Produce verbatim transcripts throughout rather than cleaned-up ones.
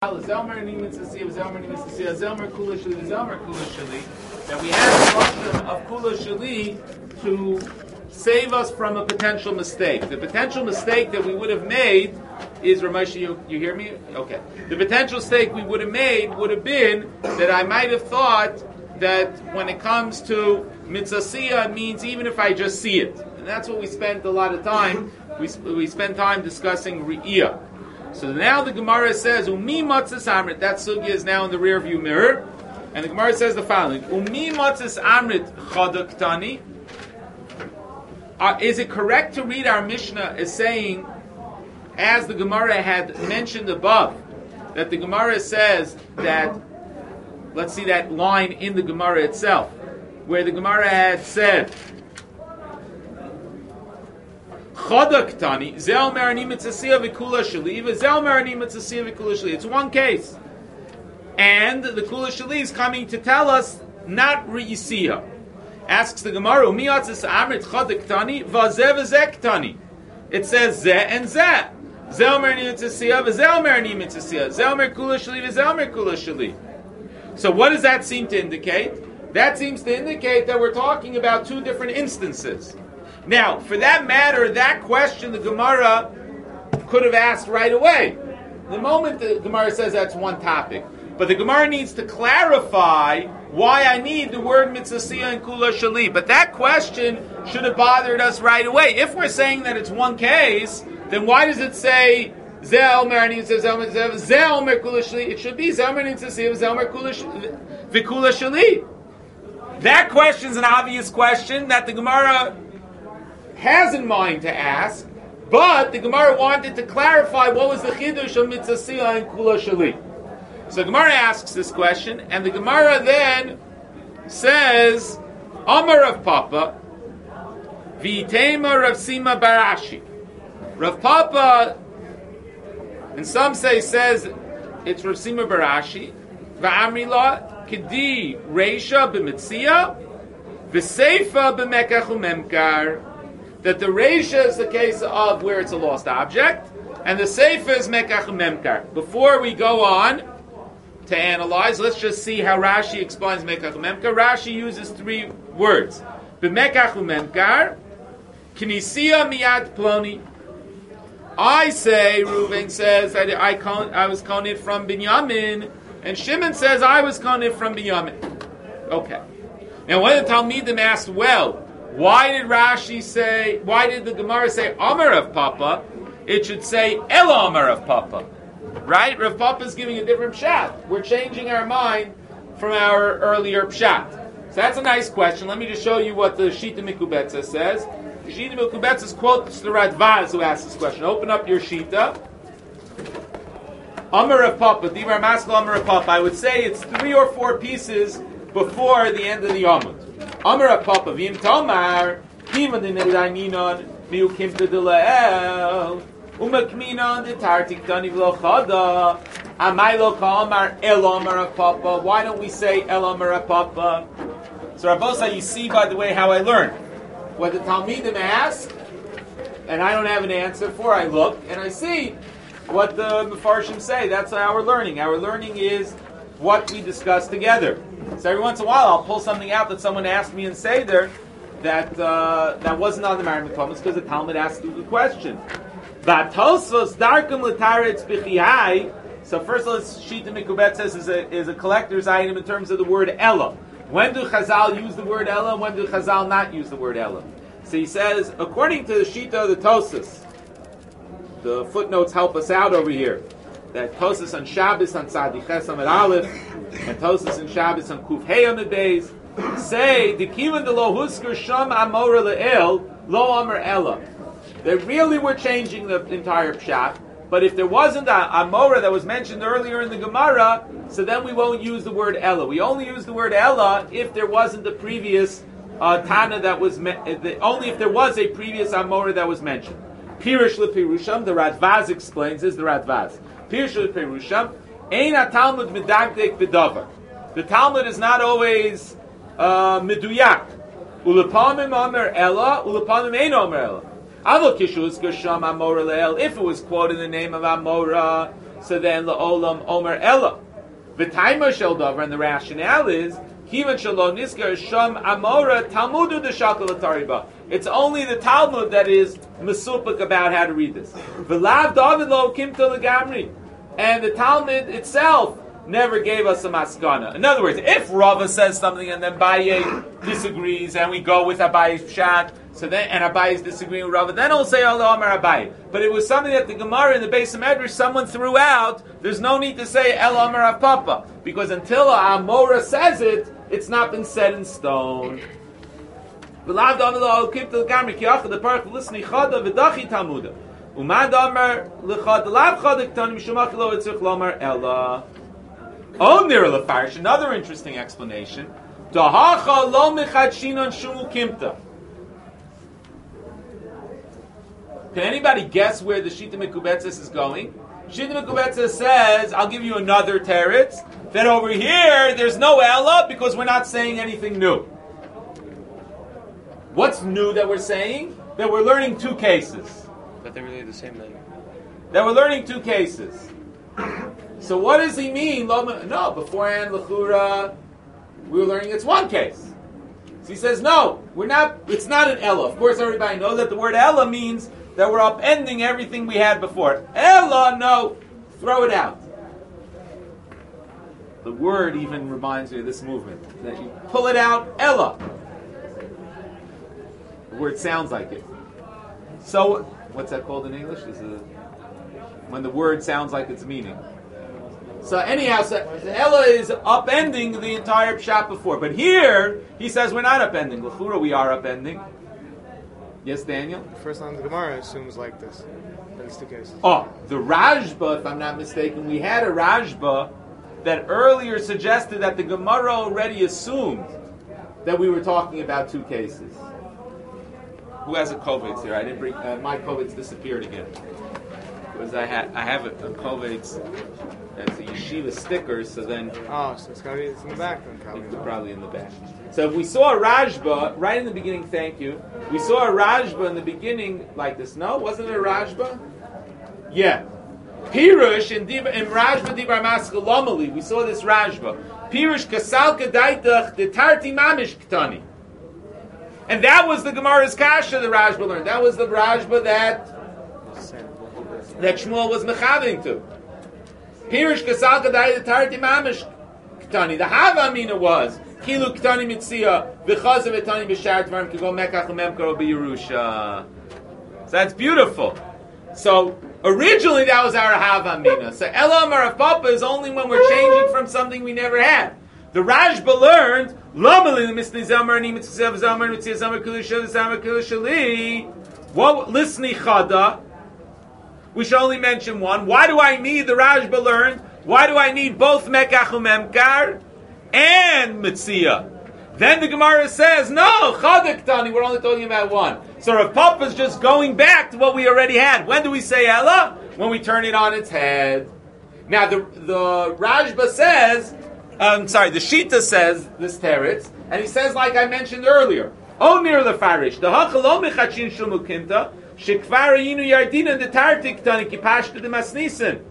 Zelmer Nimitzasia, Zelmer Nimitzasia, Zelmer Kula Shali, Zelmer Kula Shali, that we have the function of Kula Shali to save us from a potential mistake. The potential mistake that we would have made is, Ramesh, you, you hear me? Okay. The potential mistake we would have made would have been that I might have thought that when it comes to Mitzasia, it means even if I just see it. And that's what we spent a lot of time. We, we spent time discussing Re'iyah. So now the Gemara says, Umi matzis amrit, that sugya is now in the rear view mirror. And the Gemara says the following, Umi matzis amrit chadaktani. Uh, is it correct to read our Mishnah as saying, as the Gemara had mentioned above, that the Gemara says that, let's see that line in the Gemara itself, where the Gemara had said, Chodaktani, Zel Marani Mitzasiya Vikula Shali, Zel Marani Mitzasiya Vikula Shali. It's one case. And the Kula Shali is coming to tell us not Re'isiya. Asks the Gemara, Miyatzis Amrit Chodaktani, Vazeh Vazektani. It says Zeh and Zeh. Zel Marani Mitzasiya, Zel Marani Mitzasiya. Zel Mer Kula Shali, Zel Mer Kula Shali. So what does that seem to indicate? That seems to indicate that we're talking about two different instances. Now, for that matter, that question the Gemara could have asked right away. The moment the Gemara says that's one topic. But the Gemara needs to clarify why I need the word Mitzasiya and Kula Shali. But that question should have bothered us right away. If we're saying that it's one case, then why does it say Zel Merani Zel Mer Kula Shali? It should be Zel Merani Zel Mer Kula Shali. That question is an obvious question that the Gemara has in mind to ask, but the Gemara wanted to clarify what was the chidush of Mitzasiya and Kula Shali. So Gemara asks this question, and the Gemara then says, Amar Rav Papa, V'itema Rav Sima Barashi. Rav Papa, and some say says it's Rav Sima Barashi, V'amrila Kedi Reisha b'Mitziya, V'Seifa b'Mekach u'Memkar. That the Reisha is the case of where it's a lost object, and the Seifa is Mekach u'Memkar. Before we go on to analyze, let's just see how Rashi explains Mekach u'Memkar. Rashi uses three words. B'Mekach u'Memkar, Knisiya miyad ploni. I say, Reuven says, that I, con- I was coned from Binyamin, and Shimon says, I was coned from Binyamin. Okay. Now when the Talmidim asked, well, why did Rashi say, why did the Gemara say Amar of Papa? It should say El Amar of Papa. Right? Rav Papa is giving a different pshat. We're changing our mind from our earlier pshat. So that's a nice question. Let me just show you what the Shita Mikubetza says. The Shita Mikubetza quotes the Radvaz who asked this question. Open up your Shita. Amar of Papa, Divar Maskal Amar of Papa. I would say it's three or four pieces before the end of the Amud. Amar Papa Vim Tomar Himan the Nedaninon Miukim to the Leel Umakminon the Tartik Dani Vlochada Amailo Kamar El Amar Papa. Why don't we say El Amar Papa? So Rabosa, you see by the way how I learn. When the Talmidim ask, and I don't have an answer for, I look and I see what the Mefarshim say. That's our learning. Our learning is what we discuss together. So every once in a while, I'll pull something out that someone asked me in Seder that uh, that wasn't on the Marim Thomas because the Talmud asked you the question. So first, let's Shita Mikubet says is a is a collector's item in terms of the word Ella. When do Chazal use the word Ella? When do Chazal not use the word Ella? So he says, according to the Shita of the Tosas, the footnotes help us out over here. That Tosas on Shabbos on Tzadi Ches Amid Aleph and Tosas on Shabbos on Kuf Hey Amid Beis say the Kivan de Lo Husker Sham Amora Le'el Lo Amar Ella. They really were changing the entire pshat, but if there wasn't a Amora that was mentioned earlier in the Gemara, so then we won't use the word Ella. We only use the word Ella if there wasn't the previous uh, Tana that was me- the, only if there was a previous Amora that was mentioned. Pirish LePirusham, the Radvaz explains, is the Radvaz. The Talmud is not always uh, meduyak. Ulapamim Omer Ella, Ulapamim Ein Omer Ella. If it was quoted in the name of Amora, So then la'olam omer ella. V'taimer shel davar, and the rationale is kivan shalom niskar sham amora talmudu deshakal atariba. It's only the Talmud that is mesupik about how to read this. V'lav David lo kimto legamri, and the Talmud itself never gave us a maskana. In other words, if Rava says something and then Abaye disagrees, and we go with Abaye's pshat, so then and Abaye is disagreeing with Rava, then he'll say Allah Amar Abaye. But it was something that the Gemara in the base of Medrash someone threw out. There's no need to say El Amar Papa, because until Amora says it, it's not been set in stone. V'lav David lo kimto legamri ki achad leparach l'sni chada v'dachi talmuda. Umad Amar l'chad lav chada k'tani mishumach lo etzich l'amar ella. Oh, nir lefarish. Another interesting explanation. Dahacha lo mechadshinon shumu kimta. Can anybody guess where the Shita Mekubetzes is going? Shita Mekubetzes says, I'll give you another teretz, that over here there's no Ella because we're not saying anything new. What's new that we're saying? That we're learning two cases. But they're really the same then. That we're learning two cases. So what does he mean? No, beforehand, L'chura, we were learning it's one case. So he says, no, we're not. It's not an Ella. Of course, everybody knows that the word Ella means that we're upending everything we had before. Ella, no, throw it out. The word even reminds me of this movement. That you pull it out, Ella. The word sounds like it. So, what's that called in English? Is it when the word sounds like its meaning. So anyhow, so Ella is upending the entire pshat before. But here, he says we're not upending. L'chura, we are upending. Yes, Daniel? The first line of the Gemara assumes like this. In these two cases. Oh, the Rajba, if I'm not mistaken, we had a Rajba that earlier suggested that the Gemara already assumed that we were talking about two cases. Who has a Kovitz here? I didn't bring, uh, my Kovitz disappeared again. Because I, ha- I have a, a Kovitz that's a yeshiva sticker, so then... Oh, so it's, gotta be, it's in the back then, probably. It's probably in the back. So if we saw a Rajba, right in the beginning, thank you, we saw a Rajba in the beginning like this. No? Wasn't it a Rajba? Yeah. Pirush in, Dib- in Rajba Dibar Maskal Lomali, we saw this Rajba. Pirush Kasalka Daitach the Tarti Mamish Ktani. And that was the Gemara's Kasha the Rajba learned. That was the Rajba that that Shmuel was mechaving to. Pirush Kasalka Daitach the Tarti Mamish Ktani. The Havamina was Kilu Ktani Mitzia V'chazav Etani B'shar Tvarim Kigo Mekach L'Memkaro B'Yerusha. So that's beautiful. So originally that was our Havamina. So Elam or Papa is only when we're changing from something we never had. The Rajba learned what Lisni Chada. We should only mention one. Why do I need the Rajba learned? Why do I need both Mekach Umemkar and Mitzia? Then the Gemara says, no, Chadak Tani, we're only talking about one. So Rav Papa's just going back to what we already had. When do we say Ella? When we turn it on its head. Now the the Rajba says, I'm sorry, the Shita says this teretz, and he says like I mentioned earlier, O near the Farish, the Hachalo Mechachin Shumukinta, Shikvar Yinu Yardina the Tartik Tani Kipashta the Masnisin.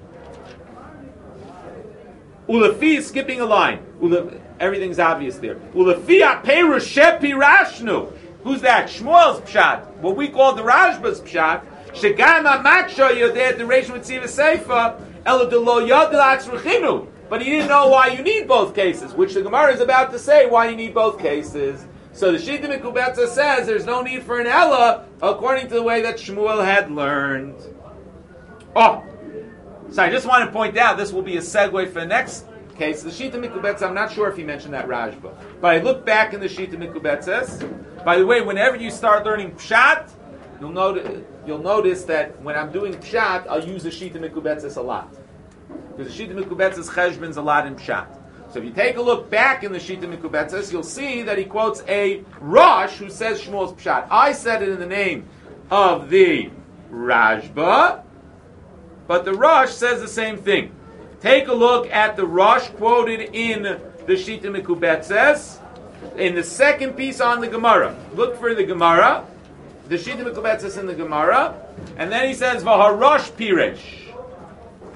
Ulafi skipping a line. Ula, everything's obvious there. Ulafia Perush Shepi Rashnu. Who's that? Shmuel's pshat. What we call the Rajba's pshat. Shegama Maksha Yodeh the Reish Mitziva Seifa Ela Delo Yodelax Rechinu. But he didn't know why you need both cases, which the Gemara is about to say why you need both cases. So the Shita Mikubetza says there's no need for an Ella according to the way that Shmuel had learned. Oh, so I just want to point out this will be a segue for the next case. The Shita Mikubetza, I'm not sure if he mentioned that Rajba, but I look back in the Shita Mikubetzas. By the way, whenever you start learning Pshat, you'll notice you'll notice that when I'm doing Pshat, I'll use the Shita Mikubetzas a lot. Because the Shita Mikubetzas cheshbon's a lot in Pshat. So if you take a look back in the Shita Mikubetzas, you'll see that he quotes a Rosh who says Shmuel's Pshat. I said it in the name of the Rajba, but the Rosh says the same thing. Take a look at the Rosh quoted in the Shita Mikubetzas, in the second piece on the Gemara. Look for the Gemara, the Shita Mikubetzas in the Gemara, and then he says, Vaharosh Piresh.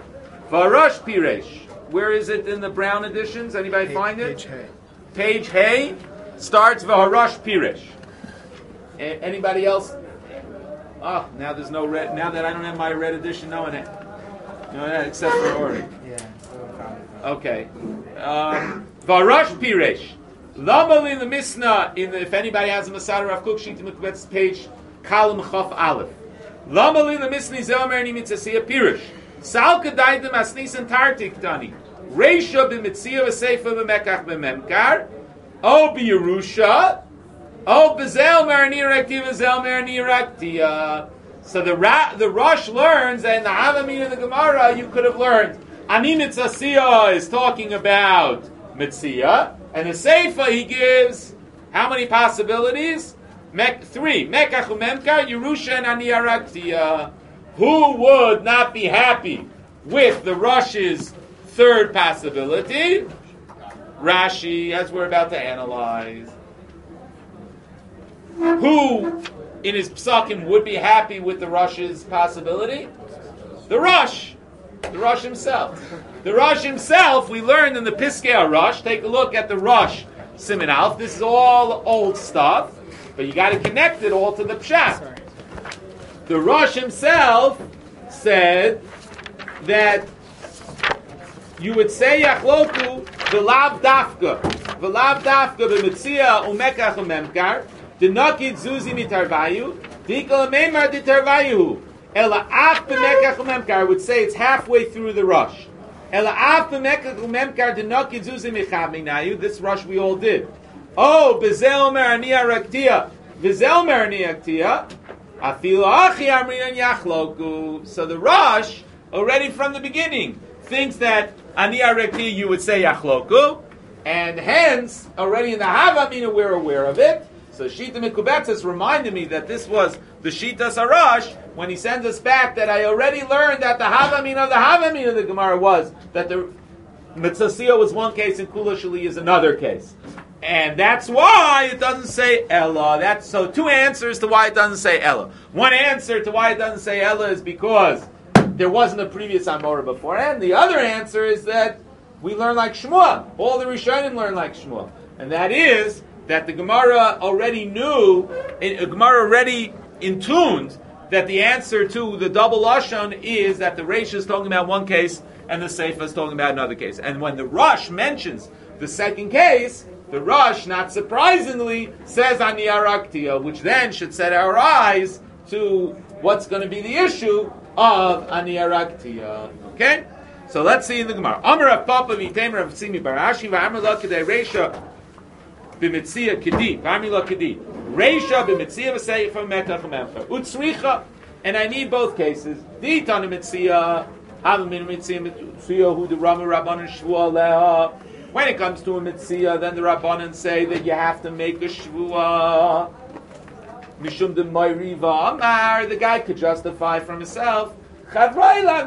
Varash Piresh. Where is it in the brown editions? Anybody Page, find it? page hay. Page Hay starts Varash Piresh. A- anybody else? Oh, now there's no red. Now that I don't have my red edition, no one, no one except for Ori. Yeah. so Okay. Um, Varash Piresh. Lamal in the Mishnah, in the, if anybody has a Masada Rav Kook sheet in the page, column Chaf Aleph. Lamal in the Mishnah Zelmer ni mitzasiya Piresh. Sal kedaidim asnis and tartik tani. Reisha b'mitzia v'seifa b'mekach b'memkar. O b'Yerusha. O b'zel mernirakti v'zel mernirakti. So the ra- the Rosh learns that in the Havamin of the Gemara you could have learned Ani mitzasiya is talking about mitzia, and the Seifa he gives how many possibilities? Mek- three. Mekach u'memkar, Yerusha and Ani arakti. Who would not be happy with the Rosh's third possibility? Rashi, as we're about to analyze. Who, in his psakim, would be happy with the Rosh's possibility? The Rosh. The Rosh himself. The Rosh himself, we learned in the Piskei Rosh. Take a look at the Rosh Siman Aleph. This is all old stuff, but you got to connect it all to the Pshat. Sorry. The Rosh himself said that you would say Yachloku v'lav dafka v'lav dafka b'mitzia umekach umemkar denakid zuzi mitarvayu dikol meimar ditarvayu ela af b'mekach umemkar. Would say it's halfway through the Rosh. Ela af b'mekach umemkar denakid zuzi michav minayu. This Rosh we all did. Oh, b'zel mer ani araktia b'zel mer ani araktia. So the Rosh, already from the beginning, thinks that Ani Arekti you would say Yachloku, and hence, already in the Havamina we're aware of it. So Shita Mikubetzes reminded me that this was the Shita Sarash when he sends us back that I already learned that the Havamina of the Havamina of the Gemara was that the Mitzasiya was one case and Kula Shali is another case. And that's why it doesn't say Ella. That's so two answers to why it doesn't say Ella. One answer to why it doesn't say Ella is because there wasn't a previous Amora before. And the other answer is that we learn like Shmuel. All the Rishonim learn like Shmuel. And that is that the Gemara already knew, the Gemara already intuned that the answer to the double Lashon is that the Reish is talking about one case and the Seifa is talking about another case. And when the Rosh mentions the second case, the Rosh, not surprisingly, says Ani Araktia, which then should set our eyes to what's going to be the issue of Ani Araktia. Okay? So let's see in the Gemara. Amar Rav Papa v'Item Rav Tzimi Barashi v'Amar Lo Kedei Reisha b'Mitzia Kedi v'Amar Lo Kedi Reisha b'Mitzia v'Seifa Metach Memcha Utzricha. And I need both cases. D'Itana Mitzia Havamina Mitzia Mitzia Hu the Rama Rabbanan Shvuah Leha. When it comes to a mitzvah, then the Rabbanan say that you have to make a shvuah. Mishum de Moiriva Amar, the guy could justify from himself. Ah,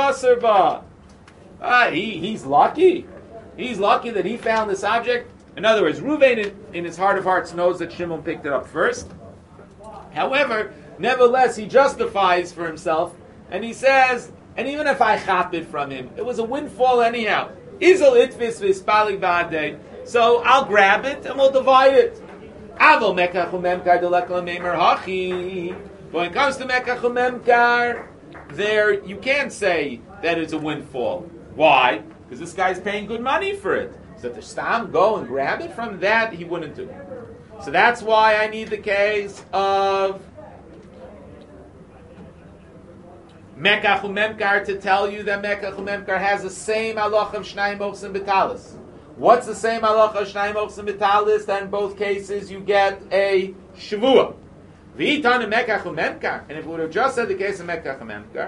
he, he's lucky. He's lucky that he found this object. In other words, Ruvain in, in his heart of hearts knows that Shimon picked it up first. However, nevertheless, he justifies for himself, and he says, and even if I chop it from him, it was a windfall anyhow. So I'll grab it and we'll divide it. But when it comes to Mekach Memkar, there you can't say that it's a windfall. Why? Because this guy's paying good money for it. So if the Stam go and grab it from that, he wouldn't do. So that's why I need the case of Mekach Memkar to tell you that Mekach Memkar has the same halach of Shnayim Ochsim B'talis. What's the same halach of Shnayim Ochsim B'talis? That in both cases you get a Shavua. V'yitan Mekach Memkar. And if we would have just said the case of Mekach Memkar,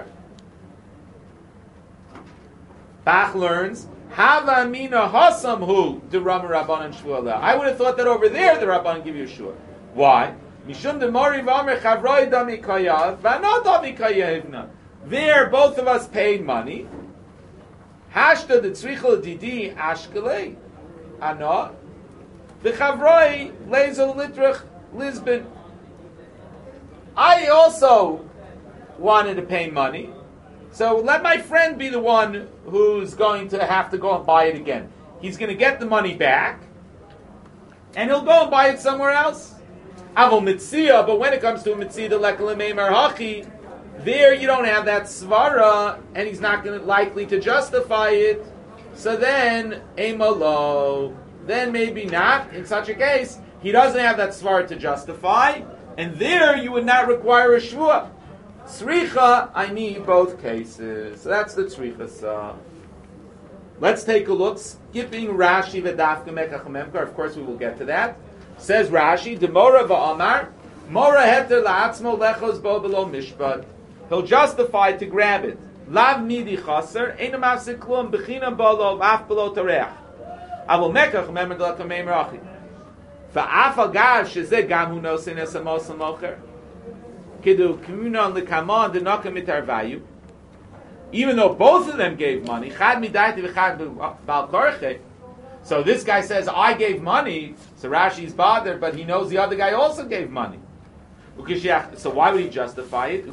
Bach learns, Hava Mina Hasam Hu the Rama Rabbanan Shvuah. I would have thought that over there the Rabbanan give you a Shvuah. Why? Mishum de Mori Vamer Chavroi Dami Kayav V'anot Dami Kayavna. There, both of us paid money. Hashta the tzrichel didi ashkelei, ana the chavroi lezel litrach Lisbon. I also wanted to pay money, So let my friend be the one who's going to have to go and buy it again. He's going to get the money back, and he'll go and buy it somewhere else. Avol mitzia, but when it comes to a mitzia lekel meimer hachi, there you don't have that svara, and he's not going to likely to justify it. So then emalo, then maybe not. In such a case, he doesn't have that svara to justify, and there you would not require a shvua. Tzricha, I need both cases. So that's the tzricha sa. Let's take a look. Skipping Rashi v'dafka mekach memkar. Of course, we will get to that. Says Rashi, Demora va'amar, Mora heter la'atzmo lechos bo below mishpat. He'll justify to grab it. Lav midi chaser, eina mafsik klum, b'chinam bolo, af below tareach. Avol mekach memar d'laka meimer achi. Fa'af agav shezeh gam hu nosin es amos l'mocher. Kidu kumunon l'kamon d'naka mitar vayu. Even though both of them gave money, chad midayti v'chad bal korche. So this guy says, I gave money, so Rashi's bothered, but he knows the other guy also gave money. So why would he justify it?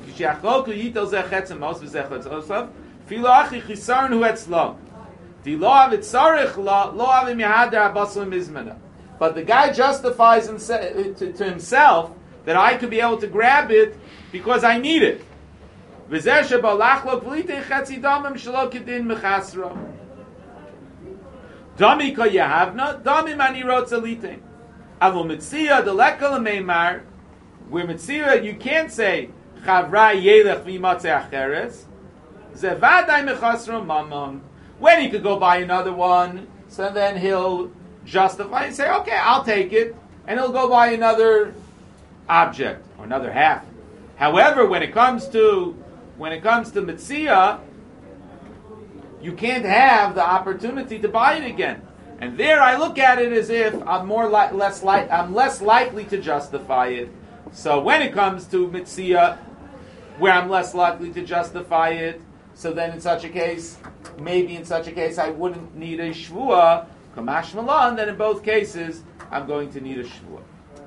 But the guy justifies to himself that I could be able to grab it because I need it. Dami ko yahavna, dami mani rotza litin. Avol mitzia delekal meimar. Where mitzia, you can't say chavra yelech v'yimatzeh acheres. Zevadai mechasro mamon. When he could go buy another one, so then he'll justify and say, okay, I'll take it, and he'll go buy another object or another half. However, when it comes to when it comes to mitzia, you can't have the opportunity to buy it again. And there I look at it as if I'm more li- less li- I'm less likely to justify it. So when it comes to mitzia, where I'm less likely to justify it, so then in such a case, maybe in such a case I wouldn't need a shvua, kamash malan, then in both cases I'm going to need a shvua.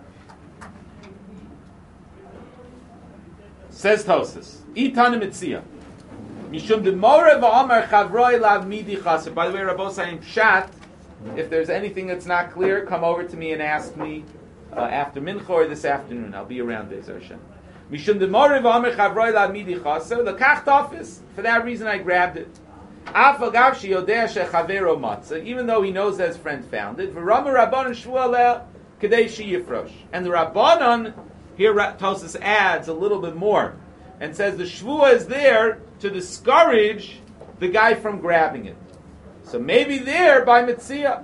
Says Tosas, Itan mitzia. Mishum demora v'amar chavroi lav midi chaser. By the way, Rabbi saying pshat. If there's anything that's not clear, come over to me and ask me uh, after mincha or this afternoon. I'll be around Be'ezer Hashem. Mishum demora v'amar chavroi lav midi chaser. L'kacht office. For that reason, I grabbed it. Af agav sheyodea shechavero matzah. Even though he knows that his friend found it. V'rama rabbanon shvua leh kadei sheyifrosh. And the rabbanon here Tosas adds a little bit more and says the shvua is there to discourage the guy from grabbing it. So maybe there by mitzia.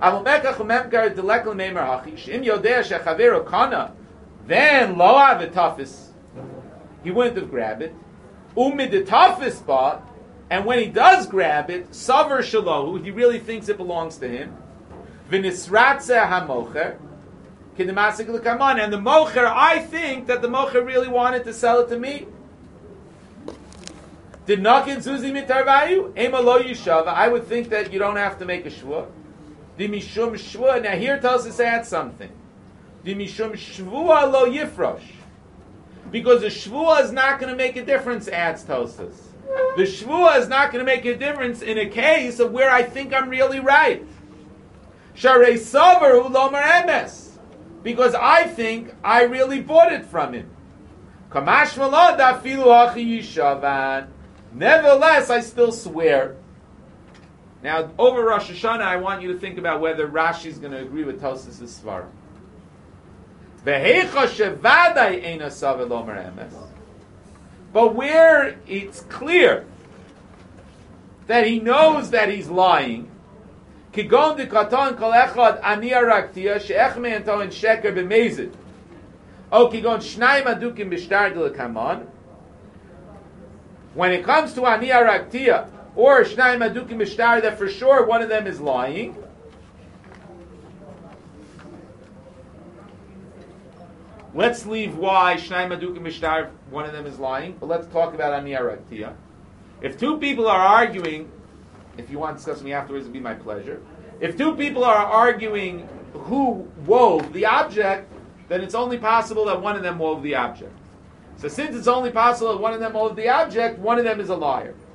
Then lo avitafis, he wouldn't have grabbed it. Umiditafis bought, and when he does grab it, savar shalohu, he really thinks it belongs to him. V'nisratze hamocher, kinemasik l'kaman, and the mocher, I think that the mocher really wanted to sell it to me. Did nakin zuzi mitarvayu? Ema lo yishava. I would think that you don't have to make a shvua. Dimishum shvua. Now here Tosas adds something. Dimishum shvua lo yifrosh. Because the shvua is not going to make a difference, adds Tosas. The shvua is not going to make a difference in a case of where I think I'm really right. Sharei savar hu lomer emes. Because I think I really bought it from him. Kamash malad afilu hachi yishavan. Nevertheless, I still swear. Now, over Rosh Hashanah, I want you to think about whether Rashi is going to agree with Tosas' svara. But where it's clear that he knows that he's lying, kigon dikaton kol echad ani araktia she'echme ento in sheker b'mezid. O kigon shnayim adukim b'shtar d'lekaman. When it comes to ani araktia or shnayim adukim b'shtar, that for sure one of them is lying. Let's leave why shnayim adukim b'shtar, one of them is lying, but let's talk about ani araktia. If two people are arguing, if you want to discuss with me afterwards, it'd be my pleasure. If two people are arguing who wove the object, then it's only possible that one of them wove the object. So since it's only possible that one of them wove the object, one of them is a liar.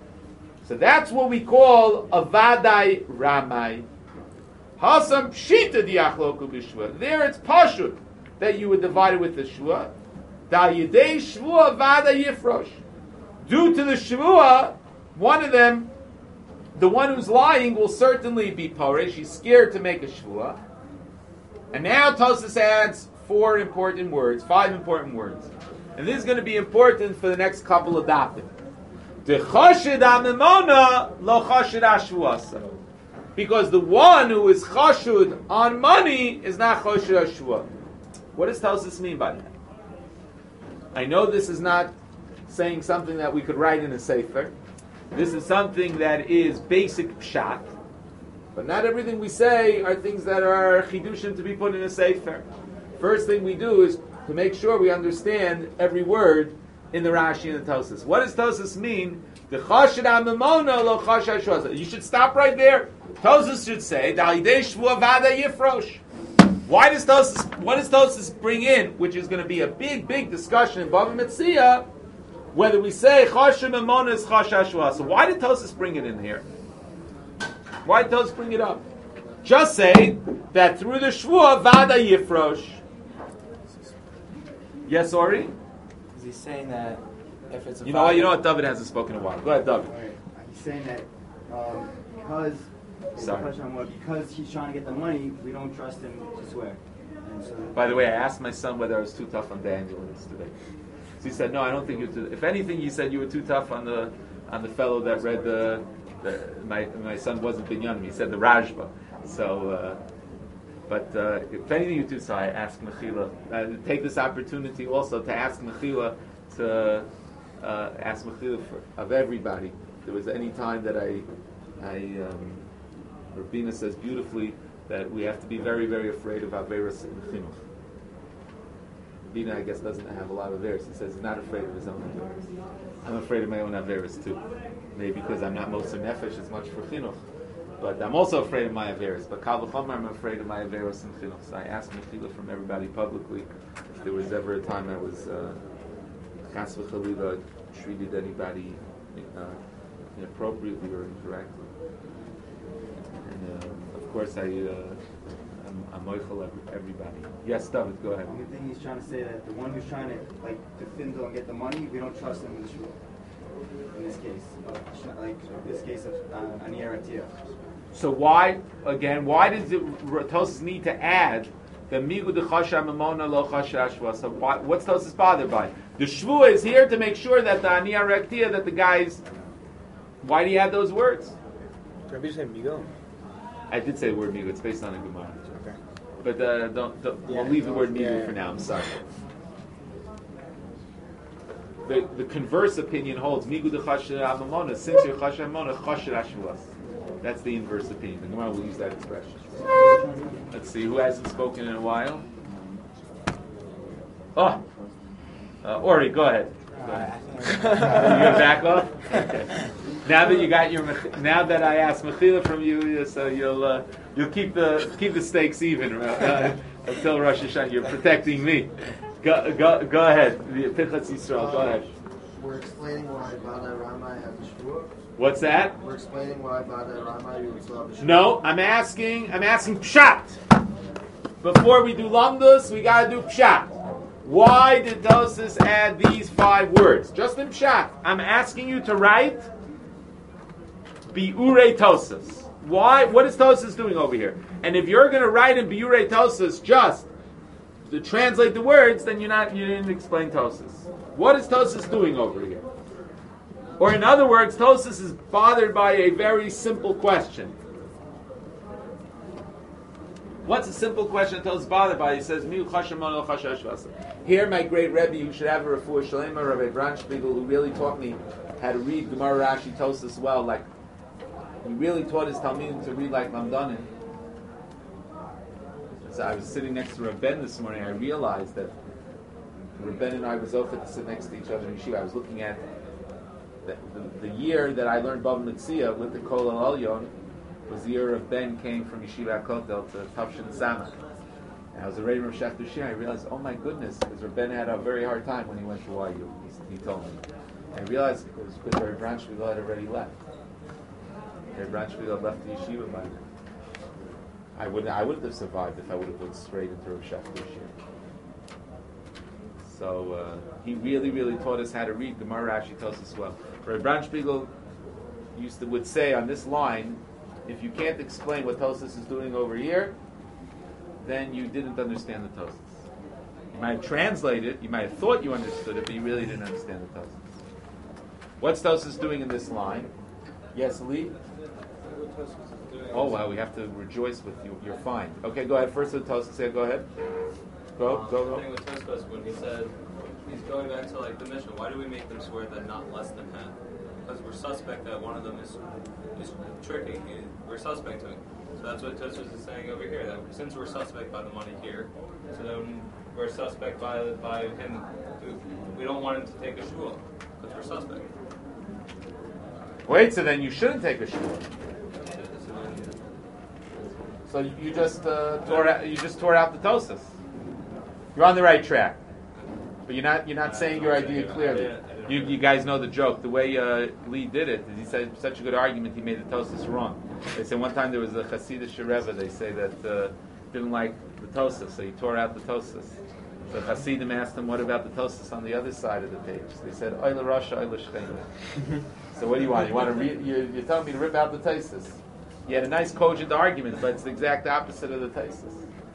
So that's what we call a vadai ramai. Hasam pshita diachloku b'shvua. There it's pashut that you would divide it with the shvua. Da yidei shvua vada yifrosh. Due to the shvua, one of them, the one who's lying, will certainly be parish. He's scared to make a shvua. And now Tosfos adds four important words, five important words. And this is going to be important for the next couple of dafim. Because the one who is chashud on money is not chashud ashua. What does Tosfos mean by that? I know this is not saying something that we could write in a sefer. This is something that is basic pshat. But not everything we say are things that are chidushim to be put in a sefer. First thing we do is to make sure we understand every word in the Rashi and the Tosfos. What does Tosfos mean? The chashid amimona lo chashash shvua. You should stop right there. Tosfos should say, "Da'idei shvua vada yifrosh." Why does Tosfos? What does Tosfos bring in? Which is going to be a big, big discussion in Bava Metzia, whether we say chashid amimona is chashash shvua. So why did Tosfos bring it in here? Why did Tosfos bring it up? Just say that through the shvua vada yifrosh. Yes, Ori? Is he saying that if it's a You know what? You know what? David hasn't spoken in a while. Go ahead, David. Right. He's saying that um, because Sorry. because he's trying to get the money, we don't trust him to swear. And so By the way, I asked my son whether I was too tough on Daniel yesterday. So he said, "No, I don't think you're too." If anything, you said you were too tough on the on the fellow that read the. the my my son wasn't Binyanim. He said the Rajba. So. Uh, But uh, if anything you do, so I ask Mechila, uh, take this opportunity also to ask Mechila, to uh, ask Mechila for, of everybody. If there was any time that I, I um, Rabina says beautifully that we have to be very, very afraid of Averis in Chinuch. Rabina, I guess, doesn't have a lot of Averis. He says he's not afraid of his own Averis. I'm afraid of my own Averis too. Maybe because I'm not Moser Nefesh as much for Chinuch. But I'm also afraid of my Averis. But Kal V'chomer, I'm afraid of my Averis in Chinuch. So I asked Mechila from everybody publicly if there was ever a time I was Chas V'Chalila treated anybody uh, inappropriately or incorrectly. And uh, of course, I uh, I'm, I'm moichel everybody. Yes, David, go ahead. the only thing he's trying to say that the one who's trying to like to findle and get the money, we don't trust him in the shul. In this case, uh, like this case of uh, Ani Aratia. So why, again, why does it, Tosfos need to add the migu de chasha mamona lo chasha shvua? So why, what's Tosfos bothered by? The shvua is here to make sure that the ani arektia, that the guys. Why do you add those words? Rabbi say migo. I did say the word migu. It's based on a gemara. Okay. But uh, don't, don't Yeah, we'll leave the word migu yeah. for now. I'm sorry. The, the converse opinion holds migu de chasha mamona. Since you're chasha mamona, chasha shvua. That's the inverse opinion. The Gemara will use that expression. Let's see, who hasn't spoken in a while? Oh, uh, Ori, go ahead. Go ahead. You gonna back off? Okay. Now that you got your, now that I asked Mechila from you, so you'll uh, you'll keep the keep the stakes even uh, until Rosh Hashanah. You're protecting me. Go go go ahead. The Pichas Yisrael. Go ahead. We're explaining why Bada Ramai has a shvua. What's that? We're explaining why Bada Ramai you would still have a shvua. No, I'm asking. I'm asking pshat. Before we do lamdus, we gotta do pshat. Why did Tosfos add these five words? Just in pshat. I'm asking you to write biurei Tosfos. Why? What is Tosfos doing over here? And if you're going to write in biurei Tosfos just to translate the words, then you're not. You didn't explain Tosfos. What is Tosfos doing over here? Or in other words, Tosfos is bothered by a very simple question. What's a simple question Tosfos is bothered by? He says, "Miu chashamon el chashashvasa." Here, my great Rebbe, who should have a refuah shalema, Rabbi Branchspiegel, who really taught me how to read Gemara, Rashi, Tosfos well. Like he really taught his talmidim to read like Lamdanim. So I was sitting next to Rabben this morning. I realized that Rabben and I was offered to sit next to each other in yeshiva. I was looking at the, the, the year that I learned Bava Metzia with the Kol Al Elyon was the year of Ben came from Yeshiva Kotel to Tavshin Samach. And I was already Rav Shach Shir. I realized, oh my goodness, because Rabben had a very hard time when he went to Y U. He, he told me. And I realized it was because Rabbi Branch had already left. Rabbi Branchfield left the yeshiva by then. I wouldn't. I wouldn't have survived if I would have went straight into Rav Shechter's yeshiva. So uh, he really, really taught us how to read. Gemara actually tells us well. Rabbi Branchfield used to would say on this line, if you can't explain what Tosas is doing over here, then you didn't understand the Tosas. You might have translated it, you might have thought you understood it, but you really didn't understand the Tosas. What's Tosas doing in this line? Yes, Lee? Oh, wow, we have to rejoice with you. You're fine. Okay, go ahead. First with Tosas, say, go ahead. Go, um, go, go. With Tosfos, when he said, he's going back to like the mission, why do we make them swear that not less than half? Because we're suspect that one of them is is tricking. We're suspect to it. So that's what Tosfos is saying over here. That since we're suspect by the money here, so then we're suspect by by him. We don't want him to take a shul because we're suspect. Wait, so then you shouldn't take a shul. So you just uh, tore out, you just tore out the Tosas. You're on the right track, but you're not you're not saying your idea clearly. You you guys know the joke. The way uh, Lee did it is he said such a good argument. He made the Tosas wrong. They said one time there was a Hasidic Rebbe. They say that uh, didn't like the Tosas, so he tore out the Tosas. So Hasidim asked him, "What about the Tosas on the other side of the page?" They said, "Oila Rasha, Oila Shcheina." So what do you want? You want to read? You, you're telling me to rip out the Tosas? You had a nice cogent argument, but it's the exact opposite of the Tosas.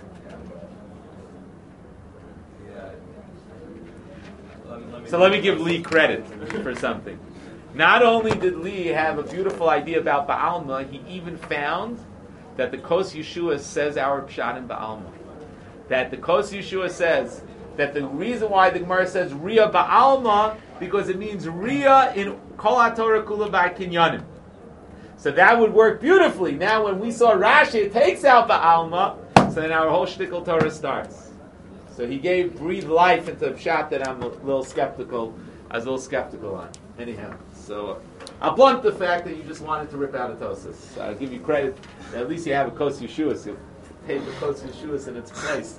So let me give Lee credit for something. Not only did Lee have a beautiful idea about Ba'alma, he even found that the Kos Yeshua says our Pshat in Ba'alma. That the Kos Yeshua says that the reason why the Gemara says Ria Ba'alma, because it means Ria in Kol HaTorah Kula Ba'kinyanim. So that would work beautifully. Now when we saw Rashi, it takes out Ba'alma, so then our whole shtickle Torah starts. So he gave breathed life into a pshat that I'm a little skeptical. I was a little skeptical on. Anyhow, so uh, I'll blunt the fact that you just wanted to rip out a Tosas. I'll give you credit. At least you have a Kos Yeshuas. You take the Kos Yeshuas in its place.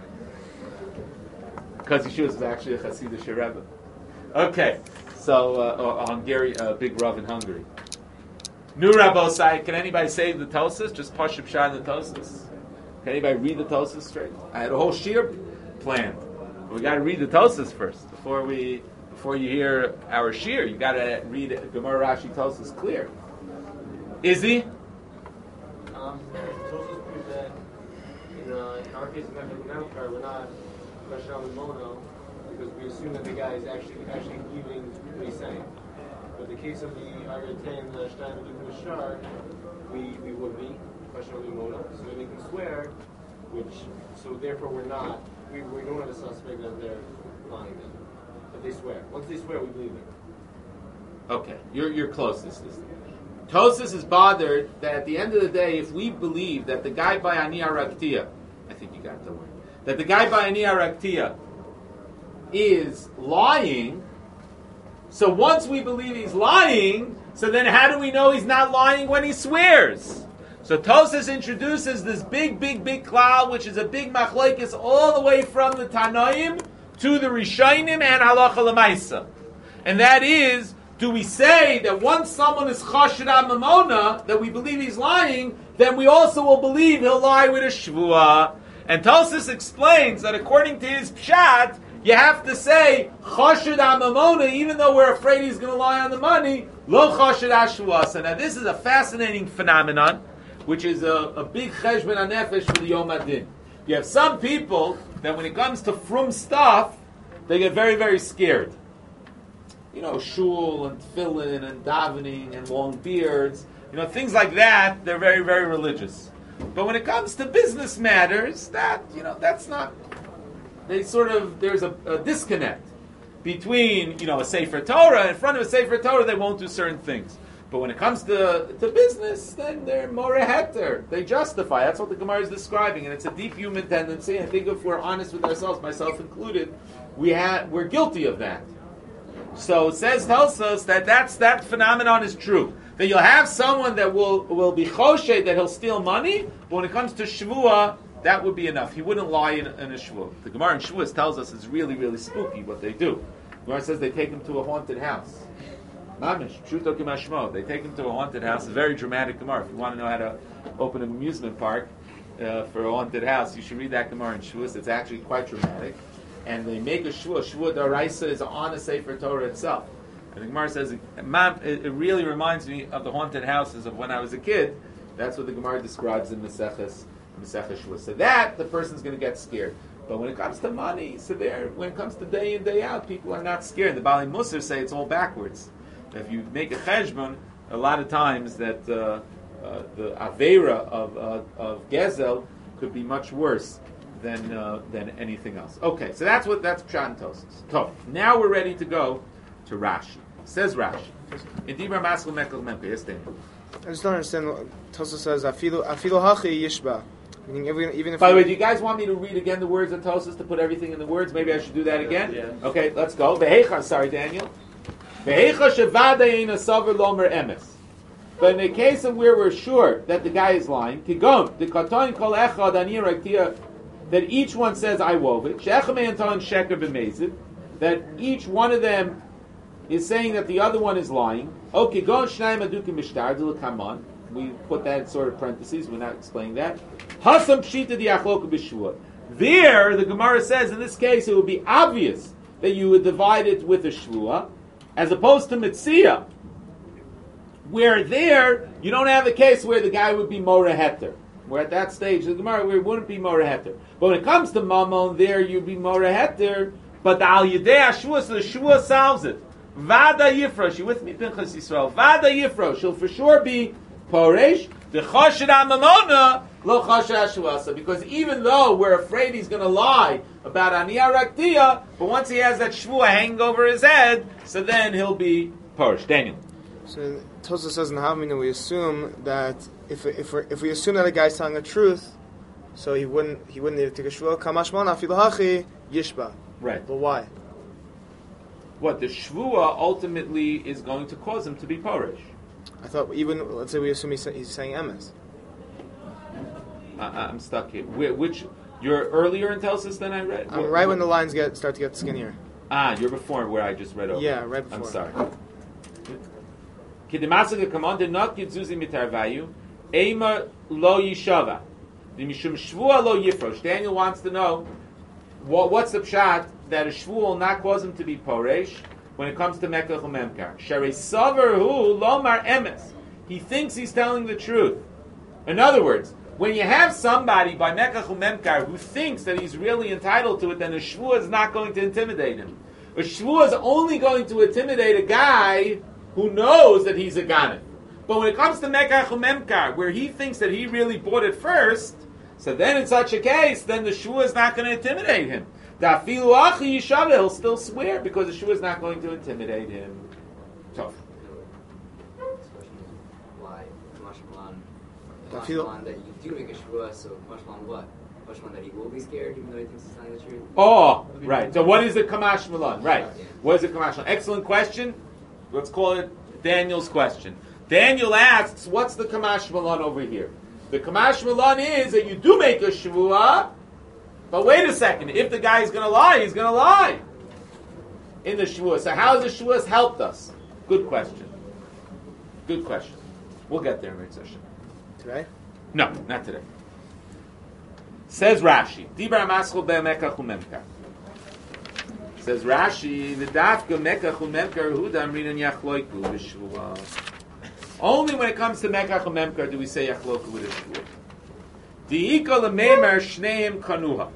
Kos Yeshuas is actually a Hasidic Rebbe. Okay, so uh, a Hungary, uh, big Rav in Hungary. New Rabbosai, can anybody save the Tosas? Just Pashup Shah the Tosas. Can anybody read the Tosas straight? I had a whole shir planned. We got to read the Tosas first before we before you hear our shir. You got to read Gemara, Rashi, Tosas clear. Izzy? Um, Tosas prove that in, uh, in our case, in Memphis, we're not questioning on the mono because we assume that the guy is actually actually believing what he's saying. But the case of the Agatain and the Stein and the Shar, we we would be questioning on the mono, so we make him swear, which so therefore we're not. We, we don't have a suspect that they're lying then. But they swear. Once they swear, we believe them. Okay, you're you're closest. Tosas is bothered that at the end of the day, if we believe that the guy by Ani Araktia, I think you got the word, that the guy by Ani Araktia is lying, so once we believe he's lying, so then how do we know he's not lying when he swears? So Tosas introduces this big, big, big cloud, which is a big machlokes all the way from the Tanaim to the Rishonim and Halacha L'maisa. And that is, do we say that once someone is chashid mamona, that we believe he's lying, then we also will believe he'll lie with a shvuah. And Tosas explains that according to his pshat, you have to say chashid mamona, even though we're afraid he's going to lie on the money, lo chashid ashvuah. So now this is a fascinating phenomenon, which is a, a big cheshbon hanefesh for the Yom Adin. You have some people that when it comes to frum stuff, they get very, very scared. You know, shul and tefillin and davening and long beards, you know, things like that, they're very, very religious. But when it comes to business matters, that, you know, that's not, they sort of, there's a, a disconnect between, you know, a Sefer Torah. In front of a Sefer Torah, they won't do certain things. But when it comes to, to business, then they're more heter. They justify. That's what the Gemara is describing, and it's a deep human tendency. I think if we're honest with ourselves, myself included, we ha- we're guilty of that. So it says, tells us that that's, that phenomenon is true. That you'll have someone that will, will be choshed, that he'll steal money, but when it comes to shvuah, that would be enough. He wouldn't lie in, in a shvuah. The Gemara in Shavuos tells us it's really, really spooky what they do. The Gemara says they take him to a haunted house. Mamish, Pshuto Kimashmo. They take him to a haunted house, a very dramatic Gemara. If you want to know how to open an amusement park uh, for a haunted house, you should read that Gemara in Shavuos. It's actually quite dramatic. And they make a Shua. Shua D'Oraisa is on a Sefer Torah itself. And the Gemara says, it, it really reminds me of the haunted houses of when I was a kid. That's what the Gemara describes in Maseches, Maseches Shua. So that, the person's going to get scared. But when it comes to money, so there, when it comes to day in, day out, people are not scared. The Bali Musar say it's all backwards. If you make a cheshbon, a lot of times that uh, uh, the Aveira of, uh, of Gezel could be much worse than uh, than anything else. Okay, so that's what that's Pshat and Tosas. So now we're ready to go to Rashi. Says Rashi. In Dibra Maskul Mekel Memke. Yes, Daniel. I just don't understand what Tosa says. Afilu afilu hachi yishba. Meaning even, even if By the we, way, do you guys want me to read again the words of Tosas to put everything in the words? Maybe I should do that again? Yeah. Okay, let's go. Vehecha, sorry, Daniel. Vehecha shevada ina saver lomer emes. But in the case of where we're sure that the guy is lying, kigon, the katoin kol echad anir aktia, that each one says, I wove it, shechem anton sheker b'mezid, that each one of them is saying that the other one is lying. Okay, go shnayim adukim mishtar kaman. We put that in sort of parentheses. We're not explaining that. Hasam pshita di achloka b'shua. There, the Gemara says, in this case, it would be obvious that you would divide it with a shvua, as opposed to mitzia, where there you don't have a case where the guy would be mora heter. Where at that stage, the Gemara, where it wouldn't be mora heter. But when it comes to mamon, there you'd be mora heter. But the al yedei shvua, so the shvua solves it. Vada Yifrosh, you with me, Pinchas Yisrael? Vada Yifrosh, he'll for sure be Poresh, the Choshed HaMamona, Lo Choshed HaShuasa. Because even though we're afraid he's going to lie about Aniyah Raktiya, but once he has that Shvua hanging over his head, so then he'll be Poresh. Daniel. So Tosa says in Havmina we assume that if if we if we assume that a guy's telling the truth, so he wouldn't he wouldn't need to take a shvua. Kamashmon afilu hachi yishba. Right. But why? What, the Shvua ultimately is going to cause him to be Poresh. I thought even let's say we assume he's, he's saying emes. I, I'm stuck here. Wh- Which, you're earlier in Telsus than I read? I mean, Wh- right wh- when the lines get start to get skinnier. Ah, you're before where I just read over. Yeah, right before. I'm sorry. Kidimasaka commanded not Gidzuzi mitarvayu, Ema lo yishava. The Mishum Shvua lo yifrosh. Daniel wants to know what, what's the pshat that a shvua will not cause him to be poresh when it comes to Mekach u'Memkar. Sherei saver hu lomar emes. He thinks he's telling the truth. In other words, when you have somebody by Mekach u'Memkar who thinks that he's really entitled to it, then a shvua is not going to intimidate him. A shvua is only going to intimidate a guy who knows that he's a ganef. But when it comes to Mekach u'Memkar, where he thinks that he really bought it first, so then in such a case, then the shvua is not going to intimidate him. Dafilu achi yishava, he'll still swear because the shvua is not going to intimidate him. Tough. Why Mashmalan? Dafilu- Mashmalan that you do make a shvua, so Mashmalan what? Mashmalan that he will be scared even though he thinks he's telling the truth? Oh, right. So what is the Kamash Malan? Right. What is the Kamash Malan? Excellent question. Let's call it Daniel's question. Daniel asks, what's the Kamash Malan over here? The Kamash Malan is that you do make a shvua, but wait a second. If the guy is going to lie, he's going to lie in the shvua. So how has the shvua helped us? Good question. Good question. We'll get there in the session. Today? No, not today. Says Rashi, Dibra Maschel be'mekach u'memkar. Says Rashi, the dafka mekach u'memkar hudam rinan yachloiku b'shvua. Only when it comes to mekach u'memkar do we say yachloiku with a shvua. Di'ika l'meimer shneim kanuha.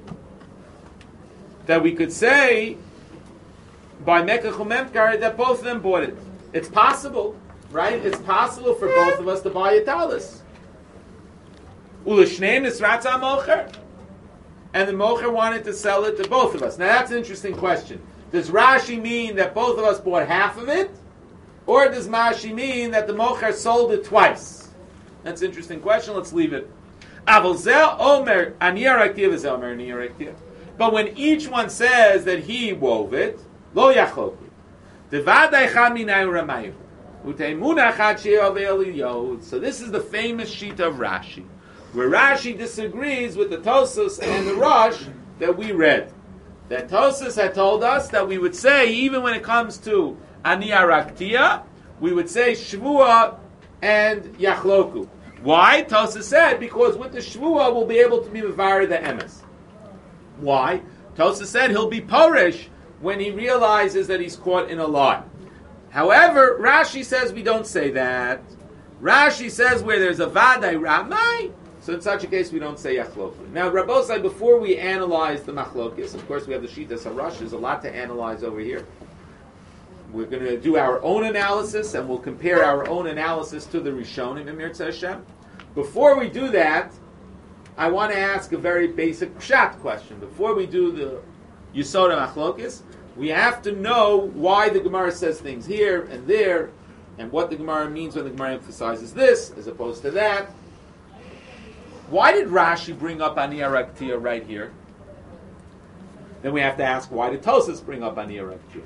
That we could say by mekach u'memkar that both of them bought it. It's possible, right? It's possible for both of us to buy a talis. Ulashneim nisratza mocher, and the mocher wanted to sell it to both of us. Now that's an interesting question. Does Rashi mean that both of us bought half of it, or does Rashi mean that the mocher sold it twice? That's an interesting question. Let's leave it. Avolzel omer aniyaraktiv is omer aniyaraktiv. But when each one says that he wove it, lo yachloku. Devadai chaminay ramayu. Uteimuna chad she'avel yod. So this is the famous sheet of Rashi, where Rashi disagrees with the Tosas and the Rosh that we read. That Tosas had told us that we would say, even when it comes to ani araktia, we would say shvua and yachloku. Why? Tosa said, because with the shvua we'll be able to be mevarer the emes. Why? Tosa said he'll be porish when he realizes that he's caught in a lie. However, Rashi says we don't say that. Rashi says where there's a vadai ramai, so in such a case we don't say yachloku. Now, Rabbosai, before we analyze the machlokis, of course we have the Shitas HaRash, there's a lot to analyze over here. We're going to do our own analysis, and we'll compare our own analysis to the Rishonim in Mirza Hashem. Before we do that, I want to ask a very basic pshat question. Before we do the Yesod HaMachlokis, we have to know why the Gemara says things here and there, and what the Gemara means when the Gemara emphasizes this as opposed to that. Why did Rashi bring up Ani Araktia right here? Then we have to ask, why did Tosas bring up Ani Araktia?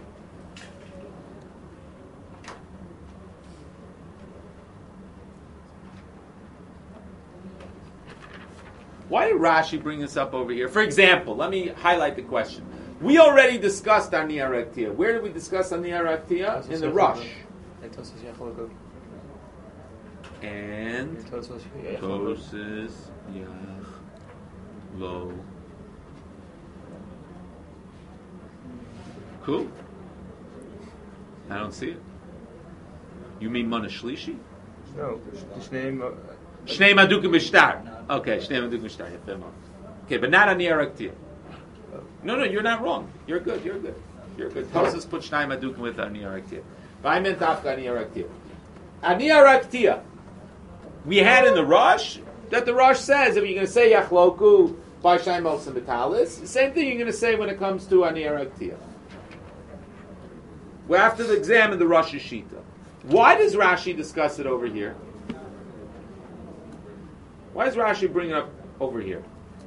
Why did Rashi bring this up over here? For example, let me highlight the question. We already discussed Ani Araktia. Where did we discuss Ani Araktia? In the Rush. And Tosas Yach Lo. Cool. I don't see it. You mean Mana Shlishi? No, his name. Uh, Shnei Madukim B'Shtar. Okay, Shnei Madukim B'Shtar. Okay, but not Ani Araktia. No, no, you're not wrong. You're good. You're good. You're good. Tosas put Shnei Madukim with Ani Araktia. But I meant Afka Ani Araktia. Ani Araktia. We had in the Rush that the Rush says if you're going to say Yachloku by Shnei Mosim B'Talis, the same thing you're going to say when it comes to Ani Araktia. We have to examine the Rush Shita. Why does Rashi discuss it over here? Why does Rashi bring it up over here?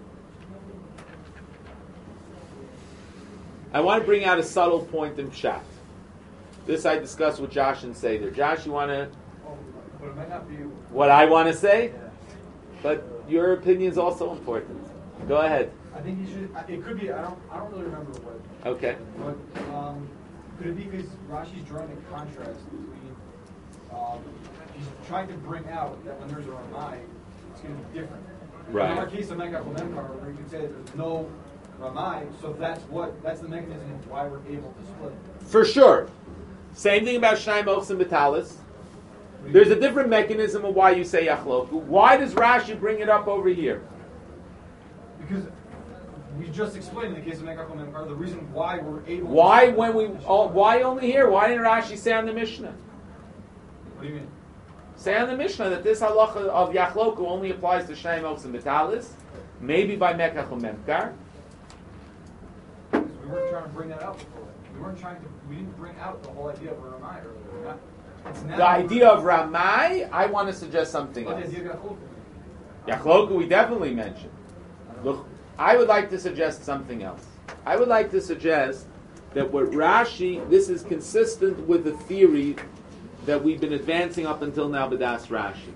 I want to bring out a subtle point in Pshat. This I discussed with Josh and Seder. Josh, you want to... But it might not be... What I want to say? Yeah. But your opinion is also important. Go ahead. I think you should... It could be... I don't I don't really remember what... Okay. But um, could it be because Rashi's drawing a contrast between... Um, he's trying to bring out that when there's a Ramai, it's going to be different. Right. In our case of Mekach Lemkar, where you could say there's no Ramai, so that's what... That's the mechanism of why we're able to split. For sure. Same thing about Shnei Mochsim B'Talis. There's a different mechanism of why you say Yachloku. Why does Rashi bring it up over here? Because we just explained in the case of Mekach Lemkar the reason why we're able Why to... when we... Oh, why only here? Why didn't Rashi say on the Mishnah? What do you mean? Say on the Mishnah that this halacha of Yachloku only applies to Shnei Mochsim B'Talis, maybe by Mekach Lemkar. Because we weren't trying to bring that out before. We weren't trying to... We didn't bring out the whole idea of a Ramai earlier. Not, it's now The idea of Ramai, I want to suggest something But else. the idea of Yachloku. Yachloku we definitely mentioned. Look, I would like to suggest something else. I would like to suggest that what Rashi, this is consistent with the theory that we've been advancing up until now, B'das Rashi.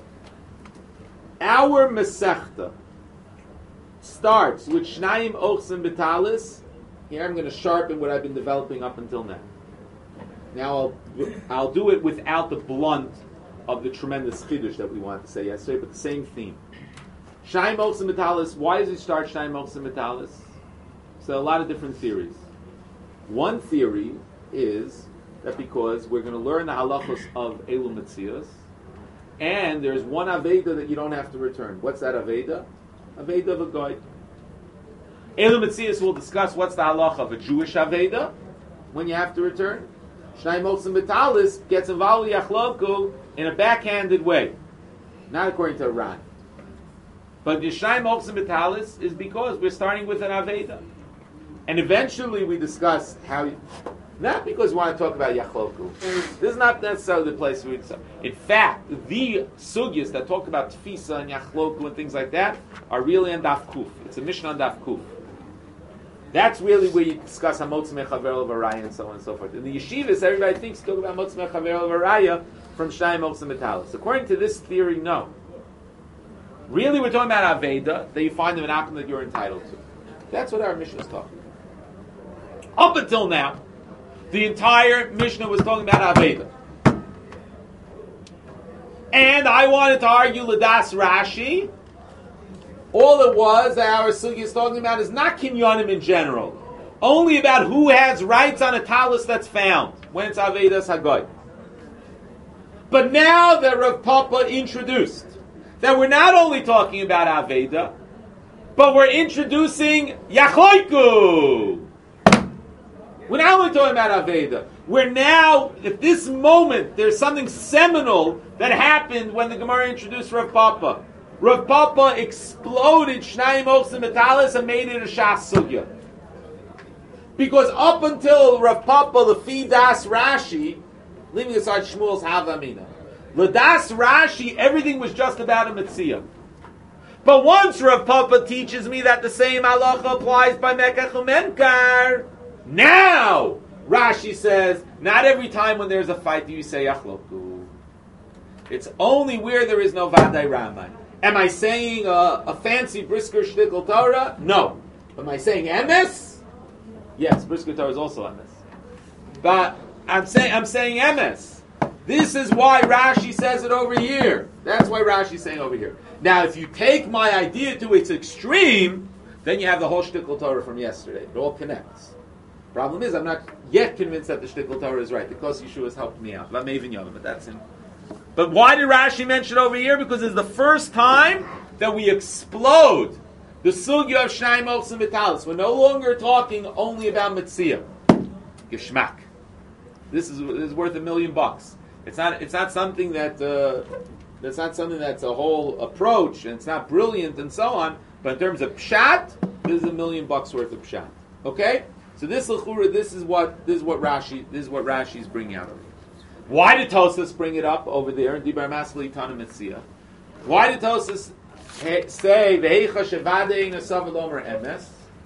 Our Masechta starts with Shnayim Ochsim B'Talis. Here I'm going to sharpen what I've been developing up until now. Now I'll, I'll do it without the blunt of the tremendous chiddush that we wanted to say yesterday, but the same theme. Shnayim Ochsim B'Talis, why does he start Shnayim Ochsim B'Talis? So a lot of different theories. One theory is that because we're going to learn the halachos of Elu Metzios, and there's one Aveda that you don't have to return. What's that Aveda? Aveda of a goy. Elu Metzios will discuss what's the halacha of a Jewish Aveda when you have to return. Shnayim Ochsim B'Talis gets involved with Yachloku in a backhanded way, not according to Iran. But the Shnayim Ochsim B'Talis is because we're starting with an Aveda. And eventually we discuss how, you, not because we want to talk about Yachloku. This is not necessarily the place we discuss. In fact, the sugyas that talk about Tfisa and Yachloku and things like that are really on Daf Kuf. It's a mission on Daf Kuf. That's really where you discuss Hamotz Mechaver Levaraya and so on and so forth. In the yeshivas, everybody thinks you talk about Hamotz Mechaver Levaraya from Shnayim Ochsim B'Talis. According to this theory, no. Really, we're talking about Aveda that you find them an akum that you're entitled to. That's what our mission is talking about. Up until now, The entire Mishnah was talking about Aveda. And I wanted to argue Ladas Rashi. All it was that our Sugi is talking about is not Kinyonim in general. Only about who has rights on a talus that's found when it's Avedas Hagoy. But now that Rav Papa introduced that we're not only talking about Aveda, but we're introducing Yachloiku. We're not only talking about Aveda. We're now, at this moment, there's something seminal that happened when the Gemara introduced Rav Papa. Rav Papa exploded Shnayim Ochsim Metalis and made it a Shas Sugya. Because up until Rav Papa, Lefi Das Rashi, leaving aside Shmuel's Havamina, Ladas Rashi, everything was just about a Metzia. But once Rav Papa teaches me that the same halacha applies by Mekach Umenkar, now Rashi says, not every time when there's a fight do you say Yachloku. It's only where there is no Vadai Ramai. Am I saying a, a fancy Brisker Shtikl Torah? No. Am I saying Emes? Yes, Brisker Torah is also Emes. But I'm saying I'm saying Emes. This is why Rashi says it over here. That's why Rashi is saying over here. Now, if you take my idea to its extreme, then you have the whole Shtikl Torah from yesterday. It all connects. Problem is, I'm not yet convinced that the Shtikl Torah is right. The Kos Yeshua has helped me out. But that's him. But why did Rashi mention over here? Because it's the first time that we explode the sugya of Shnayim Ochsim Metalis. We're no longer talking only about Metzia. Geschmack. This is, this is worth a million bucks. It's not. It's not something that. Uh, that's not something that's a whole approach, and it's not brilliant, and so on. But in terms of pshat, this is a million bucks worth of pshat. Okay. So this l'chura, this is what this is what Rashi this is what Rashi is bringing out of it. Why did Tosas bring it up over there in Dibar Masli Tana Metzia? Why did Tosas say Veicha Shevadein Asav Elomer Emes?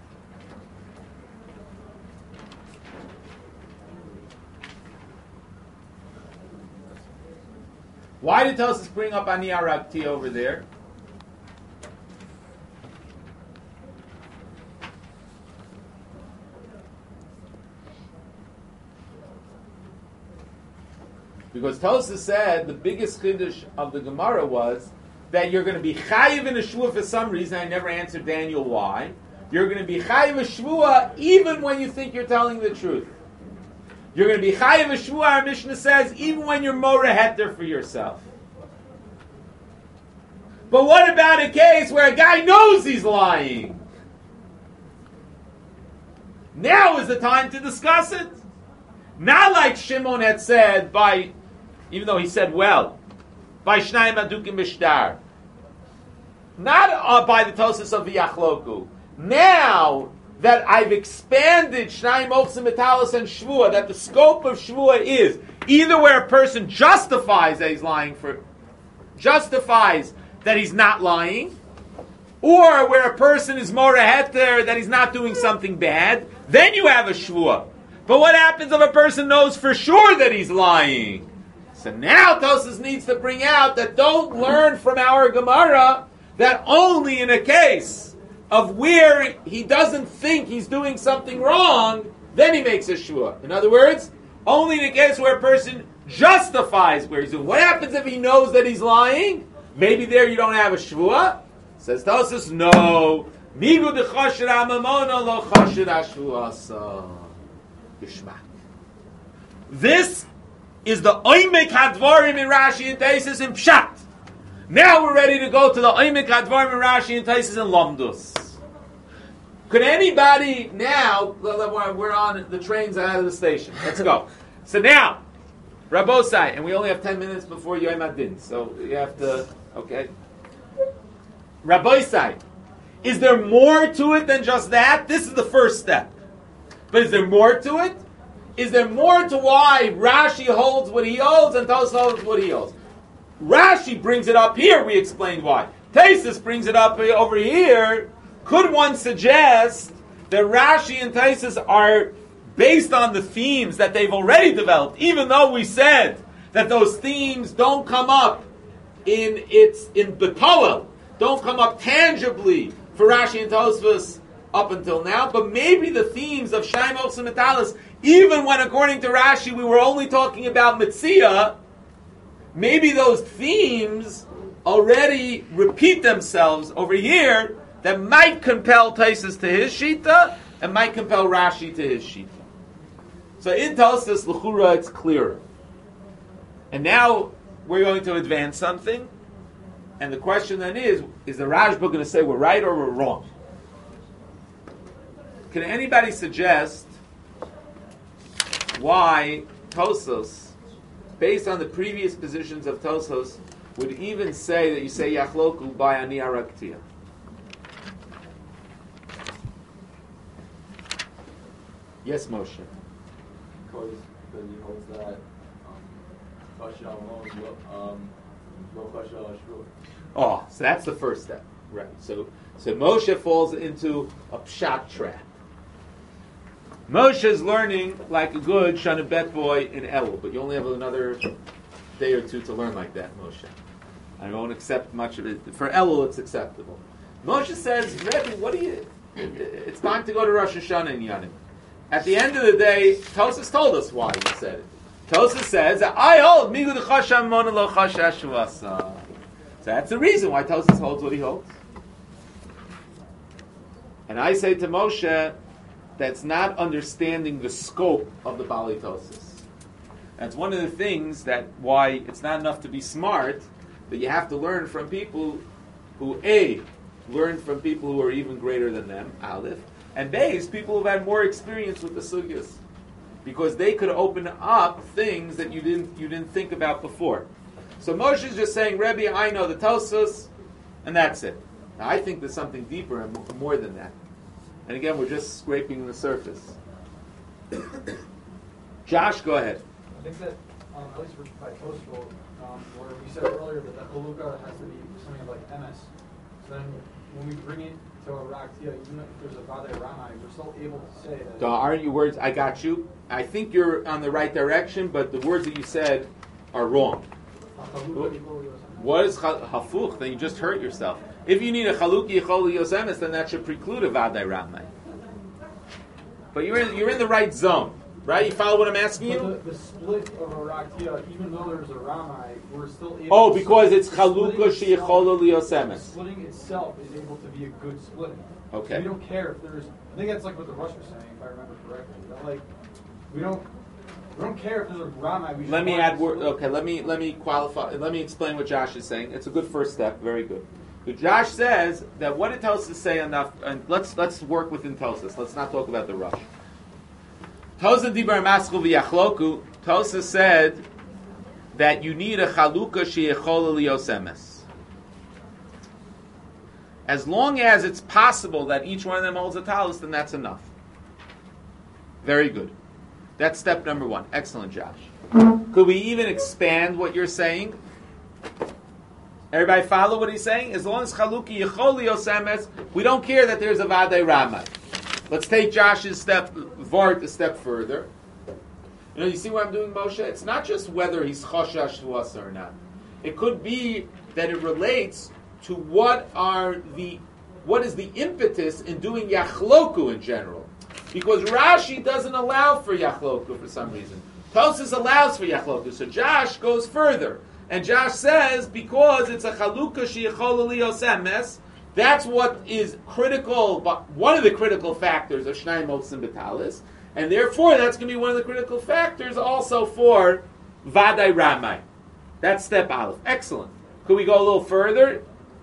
Why did Tosas bring up Ani Arabti over there? Because Tosas said the biggest chiddush of the Gemara was that you're going to be chayiv in a shvua for some reason. I never answered Daniel why. You're going to be chayiv a shvua even when you think you're telling the truth. You're going to be chayiv a shvua, our Mishnah says, even when you're mora heter for yourself. But what about a case where a guy knows he's lying? Now is the time to discuss it. Not like Shimon had said by, even though he said well, by Shnayim Adukim Bishtar. Not uh, by the Tosas of the Yachloku. Now that I've expanded Shnayim Ochsim Metalis and Shvua, that the scope of Shvua is either where a person justifies that he's lying for, justifies that he's not lying, or where a person is more heter that he's not doing something bad, then you have a Shvua. But what happens if a person knows for sure that he's lying? So now Tosas needs to bring out that don't learn from our Gemara that only in a case of where he doesn't think he's doing something wrong, then he makes a shua. In other words, only in a case where a person justifies where he's doing. What happens if he knows that he's lying? Maybe there you don't have a shua. Says Tosas, no. Migu de chasher amamona lo chasher ashvuasa. Geschmack. This is the Oimek Hadvarim in Rashi and Taisis in Pshat. Now we're ready to go to the Oimek Hadvarim in Rashi and Taisis in Lomdus. Could anybody now, we're on the trains out of the station. Let's go. So now, Rabosai, and we only have ten minutes before Yom Adin, so you have to, okay. Rabosai, is there more to it than just that? This is the first step. But is there more to it? Is there more to why Rashi holds what he holds and Tosas holds what he holds? Rashi brings it up here, we explained why. Taisus brings it up over here. Could one suggest that Rashi and Taisus are based on the themes that they've already developed, even though we said that those themes don't come up in its in the Toel, don't come up tangibly for Rashi and Tosfos up until now, but maybe the themes of Shnai Mochsim Metalis, even when according to Rashi we were only talking about Metzia, maybe those themes already repeat themselves over here that might compel Taisus to his Shita and might compel Rashi to his Shita. So in Tosfos L'chura it's clearer. And now we're going to advance something, and the question then is, is the Rashba going to say we're right or we're wrong? Can anybody suggest why Tosfos, based on the previous positions of Tosfos, would even say that you say Yachloku by Ani Araktia? Yes, Moshe. Because because he holds that Kasha alone, um, no Kasha Ashur. Oh, so that's the first step, right? So, so Moshe falls into a pshat trap. Moshe is learning like a good Shana Bet boy in Elul, but you only have another day or two to learn like that, Moshe. I won't accept much of it. For Elul, it's acceptable. Moshe says, Rebbe, what do you... It's time to go to Rosh Hashanah in Yanim. At the end of the day, Tosfos told us why he said it. Tosfos says, I hold Migu de Chasham Mona Lo Chashash Vasa. So that's the reason why Tosfos holds what he holds. And I say to Moshe, that's not understanding the scope of the Bali Tosfos. That's one of the things that why it's not enough to be smart, but you have to learn from people who, A, learn from people who are even greater than them, Aleph, and Beis, people who've had more experience with the sugyas, because they could open up things that you didn't you didn't think about before. So Moshe is just saying, Rebbe, I know the Tosfos, and that's it. Now, I think there's something deeper and more than that. And again, we're just scraping the surface. Josh, go ahead. I think that, um, at least for, by Tosfos, um, where we said earlier that the Chalukah has to be something like M S. So then when we bring it to a Raktia, even if there's a Vadei Ramai, we're still able to say that. So aren't you words? I got you. I think you're on the right direction, but the words that you said are wrong. What is hafuch? Then you just hurt yourself. If you need a chaluki yichol yosemis, then that should preclude a vadei ramai. But you're in, you're in the right zone, right? You follow what I'm asking you? But the, the split of a raktia, even though there's a ramai, we're still able. Oh, to because it's splitting chaluka itself- sheyichol the yosemis. Splitting itself is able to be a good splitting. Okay. We don't care if there's. I think that's like what the Rush was saying, if I remember correctly. That like, we don't. We don't care if there's a ramai. We just Let me want add to word. split. Okay, let me let me qualify. Let me explain what Josh is saying. It's a good first step. Very good. But Josh says that what it tells us to say enough, and let's let's work within Tosfos. Let's not talk about the rush. Tosfos dibar maschul v'yachloku. Tosfos said that you need a chaluka sheyichol liyosemes. As long as it's possible that each one of them holds a talus, then that's enough. Very good. That's step number one. Excellent, Josh. Could we even expand what you're saying? Everybody follow what he's saying? As long as chaluki yichol yosemes, we don't care that there's a vadei ramai. Let's take Josh's step, Vart, a step further. You know, you see what I'm doing, Moshe? It's not just whether he's choshash to us or not. It could be that it relates to what are the, what is the impetus in doing yachloku in general. Because Rashi doesn't allow for yachloku for some reason. Tosfos allows for yachloku. So Josh goes further. And Josh says, because it's a chaluka sheyichol liyosemes, that's what is critical, but one of the critical factors of Shnai Motzim B'talis, and therefore that's going to be one of the critical factors also for Vadai Ramai. That's step Aleph. Excellent. Could we go a little further?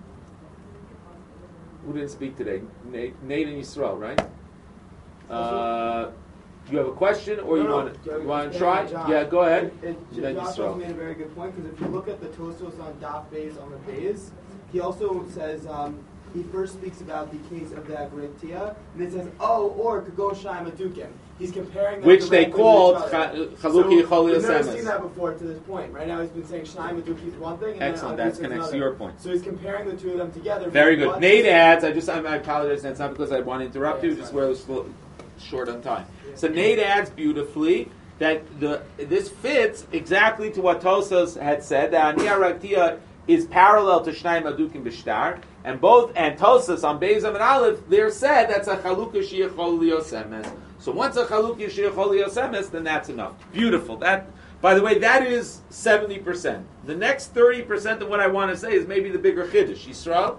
Who didn't speak today? Nate, Nate and Yisrael, right? Uh, you have a question, or you No, no, want to yeah, you want to yeah, try? John. Yeah, go ahead. It, it, Then Josh Yisrael. also made a very good point, because if you look at the Tosfos on Daf Beis on the Beis, he also says, um, he first speaks about the case of the Agritia, and it says, oh, or it could go Shaim Adukim. He's comparing them Which they directly called with each other. cha- Chaluki So, Yichol we've never Yosemes. seen that before to this point. Right now he's been saying Shaim Aduki is one thing, and Excellent, then that Agritia is connects to another. your point. So he's comparing the two of them together. Very because good. one- Nate adds, I just I, I apologize, that's not because I want to interrupt Yeah, you, that's just fine. where it's slow- short on time. So Nate adds beautifully that the this fits exactly to what Tosfos had said, that Ani Araktia is parallel to Shnai Madukim B'Shtar, And both, and Tosas on Beis and Aleph, they're said that's a Chalukah Sheyachol Lios Emes. So once a Chalukah Sheyachol Lios Emes, then that's enough. Beautiful. That, by the way, that is seventy percent. The next thirty percent of what I want to say is maybe the bigger Chiddush. Yisrael?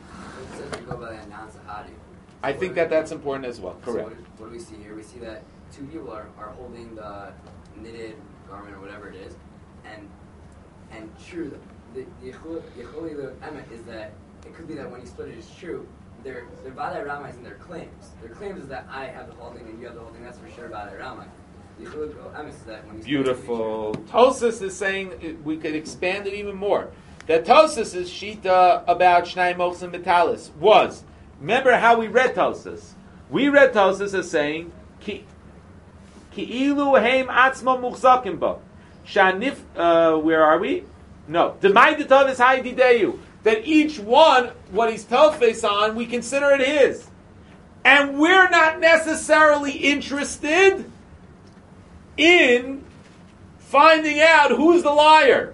I think that that's important as well. Correct. So what, what do we see here? We see that two people are, are holding the knitted garment or whatever it is, and and true, the the Yecholi the emet is that it could be that when you split it is true. Their their Vadai Ramai is in their claims. Their claims is that I have the holding and you have the holding. That's for sure Vadai Ramai. The Yecholi emet is that when you beautiful. Tosas is saying we could expand it even more. That Tosas is shita about Shnai Mochs and Metalis was. Remember how we read Tosas? We read Tosas as saying ki ilu heim atzma muchzakim ba. Shanif. Uh, where are we? No. Demai detav is haydideyu. That each one, what he's tofes on, we consider it his, and we're not necessarily interested in finding out who's the liar.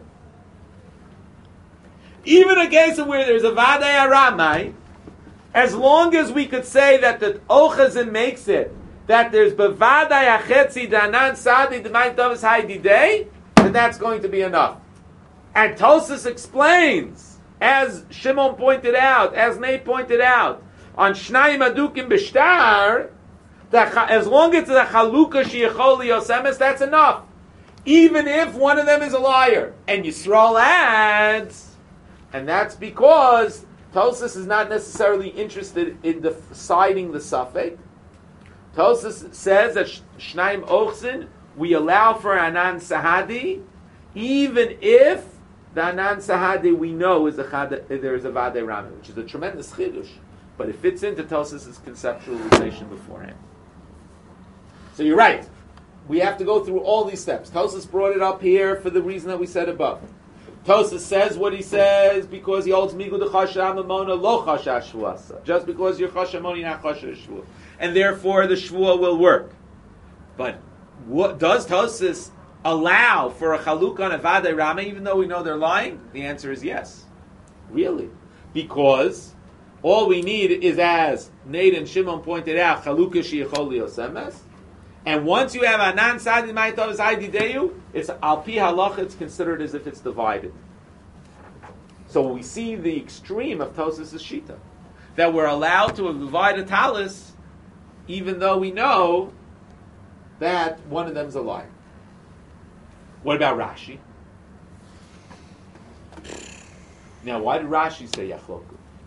Even a case of where there's a Vadai Aramai, as long as we could say that the Ochazin makes it, that there's Bevadai Achetzi Danan Sadi D'mai Tavas Haididei, then that's going to be enough. And Tosas explains, as Shimon pointed out, as Nate pointed out, on Shnai Madukim Bishtar, that as long as it's a Chalukah Sheyachol Lios Emes, that's enough. Even if one of them is a liar. And Yisrael adds, and that's because Tosas is not necessarily interested in deciding the suffix. Tosas says that Shnaim Ochsin, we allow for Anan Sahadi, even if the Anan Sahadi we know is a chad, there is a Vadei Rami, which is a tremendous chidush, but it fits into Tosas' conceptualization beforehand. So you're right. We have to go through all these steps. Tosas brought it up here for the reason that we said above. Tosas says what he says because he holds migu de chasha amamona lo chasha shvuasa. Just because you're chasha amoni, not chasha shvua, and therefore the shvua will work. But what does Tosas allow for a chaluk on a Vadei Rama, even though we know they're lying? The answer is yes. Really. Because all we need is, as Nate and Shimon pointed out, chalukah sheyachol lios emes. And once you have Anan Sadi Ma'itov Zaydideyu, it's Al Pi Halach, it's considered as if it's divided. So we see the extreme of Tosas' Shita, that we're allowed to divide a talis, even though we know that one of them's a liar. What about Rashi? Now, why did Rashi say Yachloku?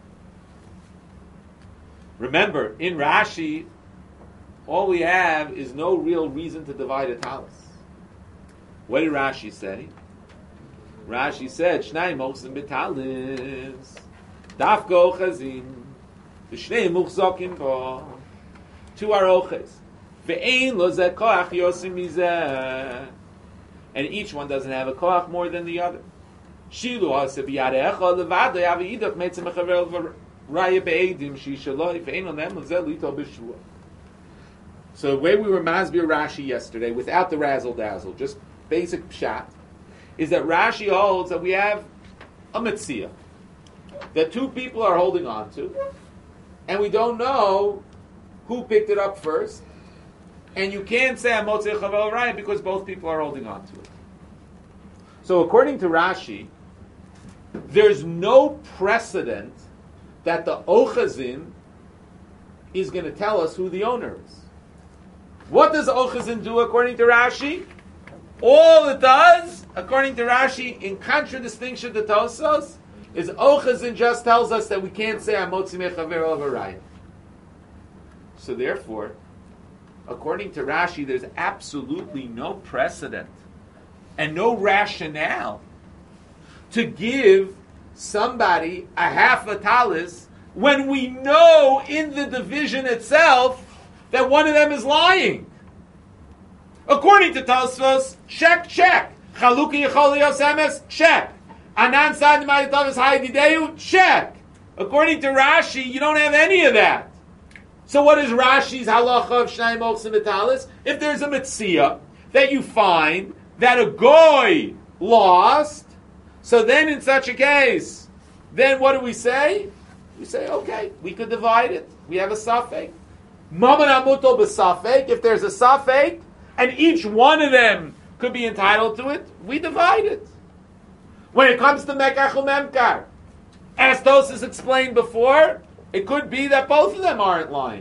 Remember, in Rashi, all we have is no real reason to divide a talis. What did Rashi say? Rashi said, Shnai mochzim betalis, dafko chazim, v'shnei muchzokim bo, two are oches, ve'ein lo zeh koach yosim mizeh, and each one doesn't have a koach more than the other. Shilu hase biyarecha levadei aviidach metzim mechaver raya be'edim shishaloi, ve'ein lo nem lo zeh lito b'shua. So the way we were Masbir Rashi yesterday, without the razzle dazzle, just basic pshat, is that Rashi holds that we have a mitzvah that two people are holding on to, and we don't know who picked it up first, and you can't say Amotzei Chavel Raya because both people are holding on to it. So according to Rashi, there's no precedent that the Ochazin is going to tell us who the owner is. What does Ochazin do according to Rashi? All it does, according to Rashi, in contradistinction to Tosos, is Ochazin just tells us that we can't say Amotzi Mechaver over Raya. So therefore, according to Rashi, there's absolutely no precedent and no rationale to give somebody a half a talis when we know in the division itself that one of them is lying. According to Tosfos, check, check. Chalukah Yechol Lios Emes, check. Anan Sadi Ma'itavas Haidideu, check. According to Rashi, you don't have any of that. So what is Rashi's halacha of Shnai Mochzim V'Talis? If there's a mitzvah that you find that a goy lost, so then in such a case, then what do we say? We say, okay, we could divide it. We have a safek. Maman amuto b'safek. If there's a safek, and each one of them could be entitled to it, we divide it. When it comes to mekach umemkar, as Tosas explained before, it could be that both of them aren't lying.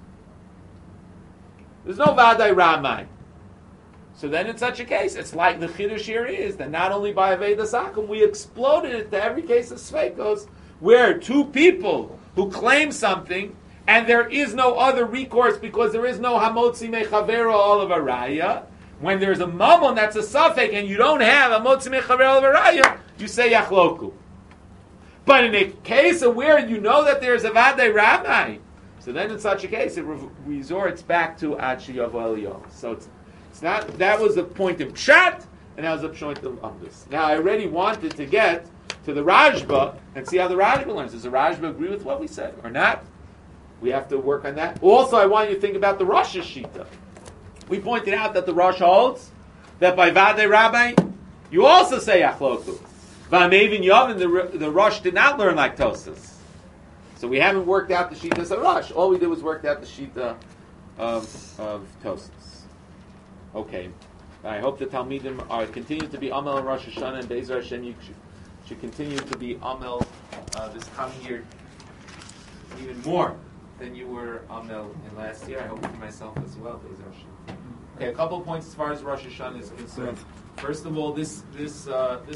There's no vadai ramai. So then in such a case, it's like the Chiddush here is that not only by Aveda Sakum, we exploded it to every case of Sveikos, where two people who claim something, and there is no other recourse because there is no Hamotzi Mechavero Olav Araya. When there's a Mammon that's a Safek, and you don't have Hamotzi Mechavero Olav Araya, you say Yachloku. But in a case of where you know that there's a Vadei Rabbi, so then in such a case, it re- resorts back to Achiyav Elio. So it's It's not, that was the point of Pshat, and that was the point of Amdus. Now, I already wanted to get to the Rajba and see how the Rajba learns. Does the Rajba agree with what we said or not? We have to work on that. Also, I want you to think about the Rosh Shita. We pointed out that the Rosh holds that by Vadei Rabbi, you also say Achloku. V'amevin Yavin, the, the Rosh did not learn like Tosas. So we haven't worked out the Shita of Rosh. All we did was work out the Shita of, of Tosas. Okay, I hope the Talmidim are continue to be Amel and Rosh Hashanah, and Be'ezer Hashem, you should, should continue to be Amel uh, this coming year even more than you were Amel in last year. I hope for myself as well, Be'ezer Hashem. Okay, a couple of points as far as Rosh Hashanah is concerned. First of all, this this uh, this